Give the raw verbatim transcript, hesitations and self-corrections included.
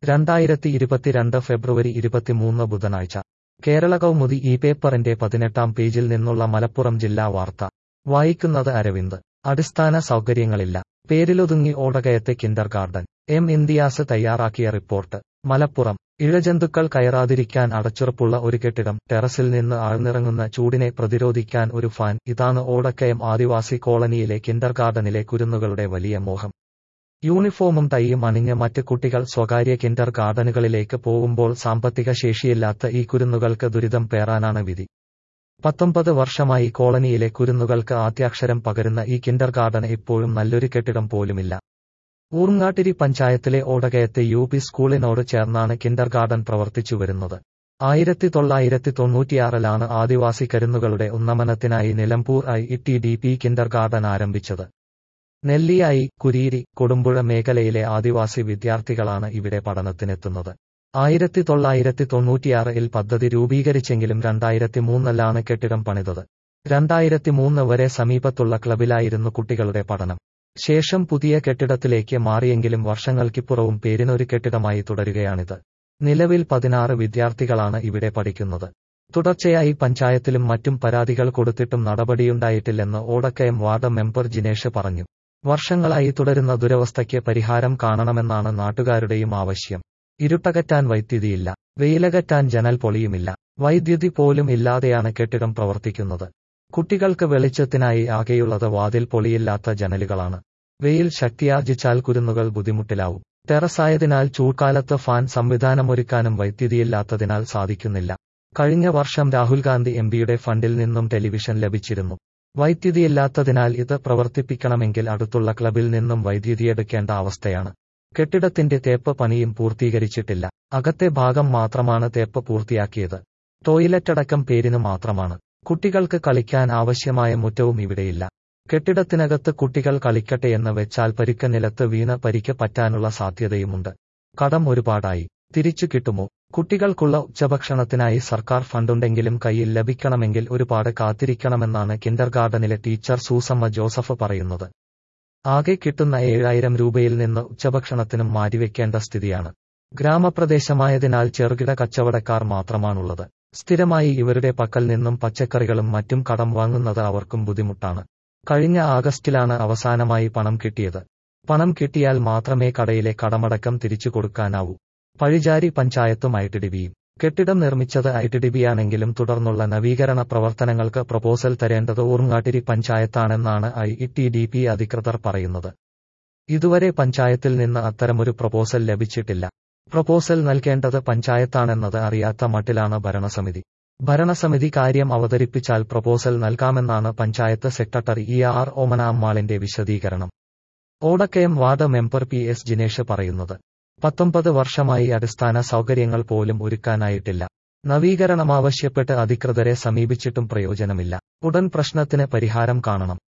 രണ്ടായിരത്തി ഇരുപത്തിരണ്ട് ഫെബ്രുവരി ഇരുപത്തിമൂന്ന് ബുധനാഴ്ച കേരള കൗമുദി ഈ പേപ്പറിന്റെ പതിനെട്ടാം പേജിൽ നിന്നുള്ള മലപ്പുറം ജില്ലാ വാർത്ത വായിക്കുന്നത് അരവിന്ദ്. അടിസ്ഥാന സൗകര്യങ്ങളില്ല. പേരിലൊതുങ്ങി ഓടകയത്തെ കിൻഡർ ഗാർഡൻ. എം ഇന്ത്യാസ് തയ്യാറാക്കിയ റിപ്പോർട്ട്. മലപ്പുറം. ഇഴജന്തുക്കൾ കയറാതിരിക്കാൻ അടച്ചുറപ്പുള്ള ഒരു കെട്ടിടം, ടെറസിൽ നിന്ന് ആഴ്ന്നിറങ്ങുന്ന ചൂടിനെ പ്രതിരോധിക്കാൻ ഒരു ഫാൻ, ഇതാണ് ഓടക്കയം ആദിവാസി കോളനിയിലെ കിൻഡർ ഗാർഡനിലെ കുരുന്നുകളുടെ വലിയ മോഹം. യൂണിഫോമും ടൈയും അണിഞ്ഞ് മറ്റ് കുട്ടികൾ സ്വകാര്യ കിൻഡർ ഗാർഡനുകളിലേക്ക് പോവുമ്പോൾ സാമ്പത്തിക ശേഷിയില്ലാത്ത ഈ കുരുന്നുകൾക്ക് ദുരിതം പേറാനാണ് വിധി. പത്തൊമ്പത് വർഷമായി കോളനിയിലെ കുരുന്നുകൾക്ക് ആദ്യാക്ഷരം പകരുന്ന ഈ കിൻഡർ ഗാർഡന് ഇപ്പോഴും നല്ലൊരു കെട്ടിടം പോലുമില്ല. ഊർങ്ങാട്ടിരി പഞ്ചായത്തിലെ ഓടകയത്തെ യു പി സ്കൂളിനോട് ചേർന്നാണ് കിൻഡർ ഗാർഡൻ പ്രവർത്തിച്ചുവരുന്നത്. ആയിരത്തി തൊള്ളായിരത്തി തൊണ്ണൂറ്റിയാറിലാണ് ആദിവാസി കരുന്നുകളുടെ ഉന്നമനത്തിനായി Nilambur I T D P kindergarten ആരംഭിച്ചത്. നെല്ലിയായി, കുരീരി, കൊടുമ്പുഴ മേഖലയിലെ ആദിവാസി വിദ്യാർത്ഥികളാണ് ഇവിടെ പഠനത്തിനെത്തുന്നത്. ആയിരത്തി തൊള്ളായിരത്തി തൊണ്ണൂറ്റിയാറിൽ പദ്ധതി രൂപീകരിച്ചെങ്കിലും രണ്ടായിരത്തി മൂന്നിലാണ് കെട്ടിടം പണിതത്. രണ്ടായിരത്തി മൂന്ന് വരെ സമീപത്തുള്ള ക്ലബിലായിരുന്നു കുട്ടികളുടെ പഠനം. ശേഷം പുതിയ കെട്ടിടത്തിലേക്ക് മാറിയെങ്കിലും വർഷങ്ങൾക്കിപ്പുറവും പേരിനൊരു കെട്ടിടമായി തുടരുകയാണിത്. നിലവിൽ പതിനാറ് വിദ്യാർത്ഥികളാണ് ഇവിടെ പഠിക്കുന്നത്. തുടർച്ചയായി പഞ്ചായത്തിലും മറ്റും പരാതികൾ കൊടുത്തിട്ടും നടപടിയുണ്ടായിട്ടില്ലെന്ന് ഓടക്കയം വാർഡ് മെമ്പർ ജിനേഷ് പറഞ്ഞു. വർഷങ്ങളായി തുടരുന്ന ദുരവസ്ഥയ്ക്ക് പരിഹാരം കാണണമെന്നാണ് നാട്ടുകാരുടെയും ആവശ്യം. ഇരുട്ടകറ്റാൻ വൈദ്യുതിയില്ല. വെയിലകറ്റാൻ ജനൽ പൊളിയുമില്ല. വൈദ്യുതി പോലും ഇല്ലാതെയാണ് കെട്ടിടം പ്രവർത്തിക്കുന്നത്. കുട്ടികൾക്ക് വെളിച്ചത്തിനായി ആകെയുള്ളത് വാതിൽ പൊളിയില്ലാത്ത ജനലുകളാണ്. വെയിൽ ശക്തിയാർജിച്ചാൽ കുരുന്നുകൾ ബുദ്ധിമുട്ടിലാവും. ടെറസായതിനാൽ ചൂട്കാലത്ത് ഫാൻ സംവിധാനമൊരുക്കാനും വൈദ്യുതിയില്ലാത്തതിനാൽ സാധിക്കുന്നില്ല. കഴിഞ്ഞ വർഷം രാഹുൽ ഗാന്ധി എം പിയുടെ ഫണ്ടിൽ നിന്നും ടെലിവിഷൻ ലഭിച്ചിരുന്നു. വൈദ്യുതിയില്ലാത്തതിനാൽ ഇത് പ്രവർത്തിപ്പിക്കണമെങ്കിൽ അടുത്തുള്ള ക്ലബിൽ നിന്നും വൈദ്യുതിയെടുക്കേണ്ട അവസ്ഥയാണ്. കെട്ടിടത്തിന്റെ തേപ്പ് പണിയും പൂർത്തീകരിച്ചിട്ടില്ല. അകത്തെ ഭാഗം മാത്രമാണ് തേപ്പ് പൂർത്തിയാക്കിയത്. ടോയ്ലറ്റടക്കം പേരിനു മാത്രമാണ്. കുട്ടികൾക്ക് കളിക്കാൻ ആവശ്യമായ മുറ്റവും ഇവിടെയില്ല. കെട്ടിടത്തിനകത്ത് കുട്ടികൾ കളിക്കട്ടെയെന്ന് വെച്ചാൽ പരുക്ക നിലത്ത് വീണ് പരിക്ക് പറ്റാനുള്ള സാധ്യതയുമുണ്ട്. കടം ഒരുപാടായി. തിരിച്ചു കിട്ടുമോ? കുട്ടികൾക്കുള്ള ഉച്ചഭക്ഷണത്തിനായി സർക്കാർ ഫണ്ടുണ്ടെങ്കിലും കയ്യിൽ ലഭിക്കണമെങ്കിൽ ഒരുപാട് കാത്തിരിക്കണമെന്നാണ് കിൻഡർ ഗാർഡനിലെ ടീച്ചർ സൂസമ്മ ജോസഫ് പറയുന്നത്. ആകെ കിട്ടുന്ന ഏഴായിരം രൂപയിൽ നിന്ന് ഉച്ചഭക്ഷണത്തിനും മാറ്റിവെക്കേണ്ട സ്ഥിതിയാണ്. ഗ്രാമപ്രദേശമായതിനാൽ ചെറുകിട കച്ചവടക്കാർ മാത്രമാണുള്ളത്. സ്ഥിരമായി ഇവരുടെ പക്കൽ നിന്നും പച്ചക്കറികളും മറ്റും കടം വാങ്ങുന്നത് അവർക്കും ബുദ്ധിമുട്ടാണ്. കഴിഞ്ഞ ആഗസ്റ്റിലാണ് അവസാനമായി പണം കിട്ടിയത്. പണം കിട്ടിയാൽ മാത്രമേ കടയിലെ കടമടക്കം തിരിച്ചു കൊടുക്കാനാവൂ. പഴിചാരി പഞ്ചായത്തും ഐ ടി ഡി ബിയും. കെട്ടിടം നിർമ്മിച്ചത് ഐ ടി ഡി ബി ആണെങ്കിലും തുടർന്നുള്ള നവീകരണ പ്രവർത്തനങ്ങൾക്ക് പ്രപ്പോസൽ തരേണ്ടത് ഊർങ്ങാട്ടിരി പഞ്ചായത്താണെന്നാണ് ഐ ടി ഡി പി അധികൃതർ പറയുന്നത്. ഇതുവരെ പഞ്ചായത്തിൽ നിന്ന് അത്തരമൊരു പ്രപ്പോസൽ ലഭിച്ചിട്ടില്ല. പ്രപ്പോസൽ നൽകേണ്ടത് പഞ്ചായത്താണെന്നത് അറിയാത്ത മട്ടിലാണ് ഭരണസമിതി. ഭരണസമിതി കാര്യം അവതരിപ്പിച്ചാൽ പ്രപ്പോസൽ നൽകാമെന്നാണ് panchayat secretary E R Omana അമ്മാളിന്റെ വിശദീകരണം. Odakkayam ward member P S Jinesh പറയുന്നത്. പത്തൊമ്പത് വർഷമായി അടിസ്ഥാന സൗകര്യങ്ങൾ പോലും ഒരുക്കാനായിട്ടില്ല. നവീകരണമാവശ്യപ്പെട്ട് അധികൃതരെ സമീപിച്ചിട്ടും പ്രയോജനമില്ല. ഉടൻ പ്രശ്നത്തിന് പരിഹാരം കാണണം.